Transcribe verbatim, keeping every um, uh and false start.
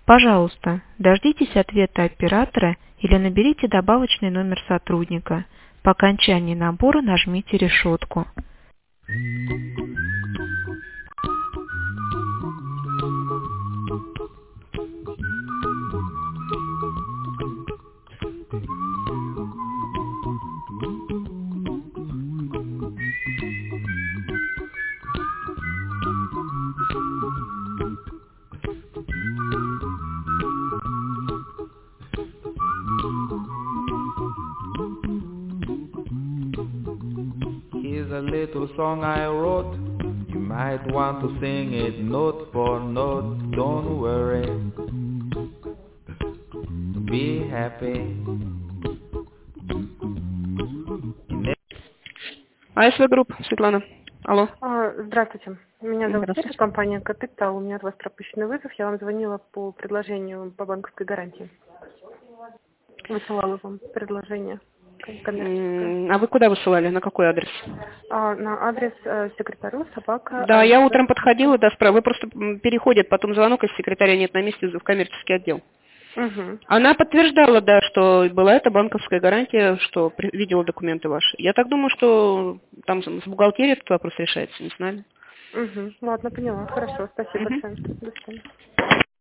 Пожалуйста, дождитесь ответа оператора или наберите добавочный номер сотрудника. По окончании набора нажмите решетку. Here's a little song I wrote. You might want to sing it note for note. Don't worry. Be happy. АСВ Групп, Светлана. Алло. А, здравствуйте. Меня зовут Здравствуйте. Катя, компания Капитал. У меня от вас пропущенный вызов. Я вам звонила по предложению по банковской гарантии. Высылала вам предложение коммерческое. А вы куда высылали? На какой адрес? А, на адрес э, секретарю собака. Да, а, я утром подходила, да, справа. Вы просто м, переходит, потом звонок, если секретаря нет на месте, в коммерческий отдел. Угу. Она подтверждала, да, что была эта банковская гарантия, что при- видела документы ваши. Я так думаю, что там с с бухгалтерией этот вопрос решается, не знаю. Угу. Ладно, поняла. Хорошо. Спасибо Мгм. большое. До свидания.